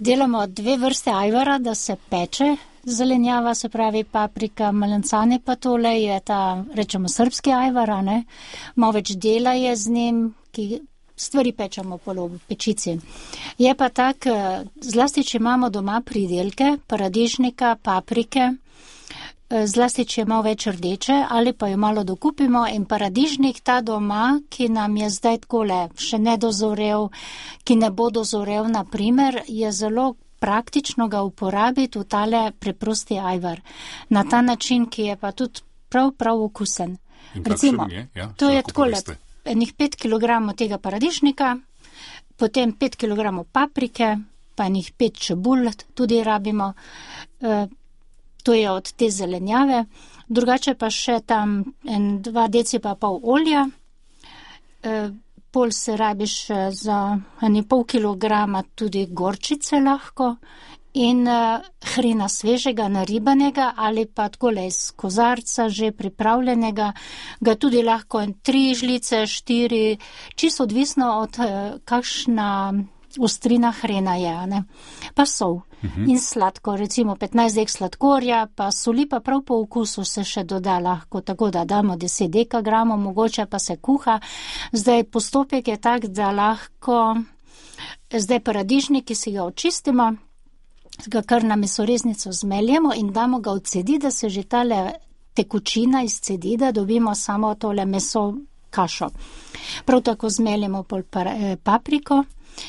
Delamo 2 vrste ajvara, da se peče zelenjava, se pravi paprika, melancane pa tole je ta, rečemo, srpski ajvar, ne? Malo več dela je z njim, ki stvari pečemo po pečici. Je pa tak, zlasti, če imamo doma pridelke, paradižnika, paprike, zlasti, če je malo več rdeče, ali pa jo malo dokupimo in paradižnik ta doma, ki nam je zdaj takole še ne dozorel, ki ne bo dozorel, na primer, je zelo praktično ga uporabiti v tale preprosti ajvar. Na ta način, ki je pa tudi prav okusen. Recimo, to je takole, enih 5 kg tega paradižnika, potem 5 kg paprike, pa enih 5 čebul tudi rabimo. To je od te zelenjave. Drugače pa še tam 2 deci pa pol olja. Pol se rabiš za 1,5 kilograma tudi gorčice lahko in hrena svežega, naribanega ali pa takole iz kozarca že pripravljenega, ga tudi lahko 3 žlice, 4, čisto odvisno od kakšna ostrina hrena je, ne? Pa sol in sladko, recimo 15 dek sladkorja, pa soli pa prav po okusu se še doda lahko, tako da damo 10 dekagramov, mogoče pa se kuha. Zdaj postopek je tak, da lahko, zdaj paradižnik, ki si ga očistimo, ga kar na mesoreznico zmeljemo in damo ga odcedi, da se že tale tekočina izcedi, da dobimo samo tole meso kašo. Prav tako zmeljemo pol papriko,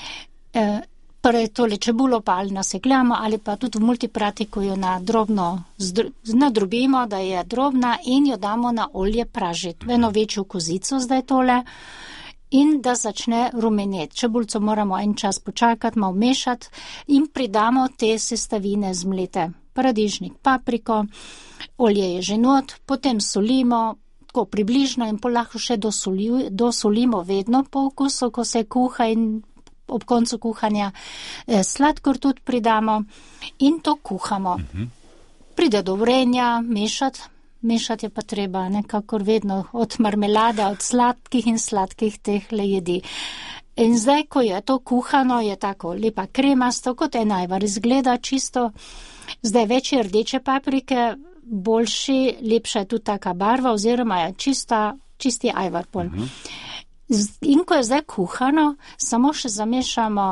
tole čebulo pa ali nasekljamo ali pa tudi v multipratiku jo nadrobimo, da je drobna in jo damo na olje pražiti. V eno večjo kozico zdaj tole in da začne rumeneti. Čebulco moramo en čas počakati, malo mešati in pridamo te sestavine zmlete. Paradižnik, papriko, olje je že not, potem solimo, tako približno in pol lahko še dosolimo vedno po okusu, ko se kuha in ob koncu kuhanja sladkor tudi pridamo in to kuhamo. Pride do vrenja, mešati je pa treba, nekakor vedno od marmelade, od sladkih in sladkih teh jedi. In zdaj, ko je to kuhano, je tako lepa kremasto, kot ajvar izgleda čisto. Zdaj več je rdeče paprike, boljši, lepša je tudi taka barva oziroma je čisti ajvar pol. In ko je zdaj kuhano, samo še zamešamo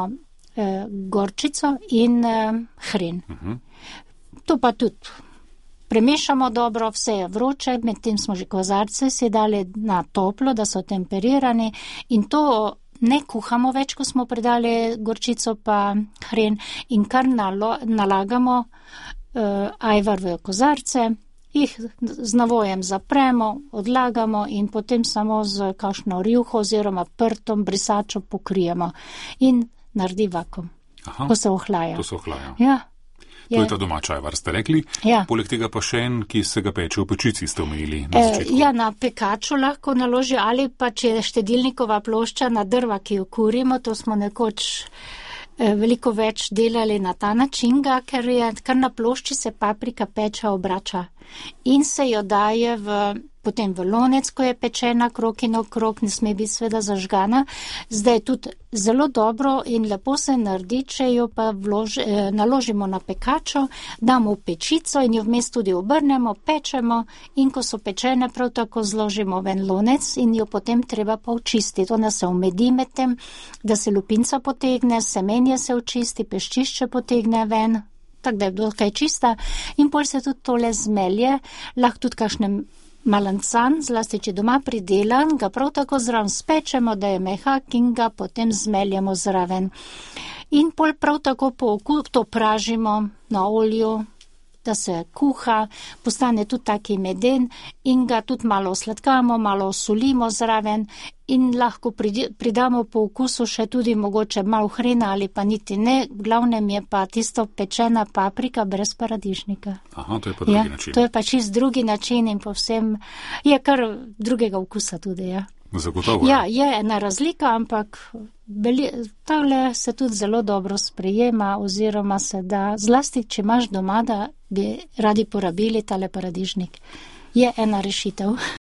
gorčico in hren. To pa tudi premešamo dobro, vse je vroče, medtem smo že kozarce si dali na toplo, da so temperirani in to ne kuhamo več, ko smo pridali gorčico pa hren in kar nalagamo ajvar v kozarce, jih z navojem zapremo, odlagamo in potem samo z kakšno rjuho oziroma prtom, brisačo pokrijemo in naredi vakuum, ko se ohlaja. To se ohlaja. Ja. To je ta domača ajvar, ste rekli. Ja. Poleg tega pa še en, ki se ga peče v pečici, ste omejili na začetku. Ja, na pekaču lahko naloži ali pa če je štedilnikova plošča na drva, ki jo kurimo, to smo nekoč veliko več delali na ta način, ker na plošči se paprika peča obrača in se jo daje potem v lonec, ko je pečena krog in okrog, ne sme biti sveda zažgana. Zdaj je tudi zelo dobro in lepo se naredi, če jo pa naložimo na pekačo, damo v pečico in jo vmes tudi obrnemo, pečemo in ko so pečene, prav tako zložimo ven lonec in jo potem treba pa očistiti. Ona se omedi med tem, da se lupinca potegne, semenje se očisti, peščišče potegne ven, tako da je dokaj čista in pol se tudi tole zmelje, lahko tudi kakšne malancan, zlasti če doma pridelan, ga prav tako zraven spečemo, da je mehak in ga potem zmeljemo zraven. In pol prav tako po okusu to pražimo na olju, da se kuha, postane tudi taki meden in ga tudi malo sladkamo, malo solimo zraven in lahko pridamo po okusu še tudi mogoče malo hrena ali pa niti ne, v glavnem je pa tisto pečena paprika brez paradižnika. Aha, to je pa drugi način. To je pa čist drugi način in povsem je kar drugega okusa tudi, ja. Zagotovo. Ja, je ena razlika, ampak tale se tudi zelo dobro sprejema oziroma se da, zlasti če imaš doma, da bi radi porabili tale paradižnik, je ena rešitev.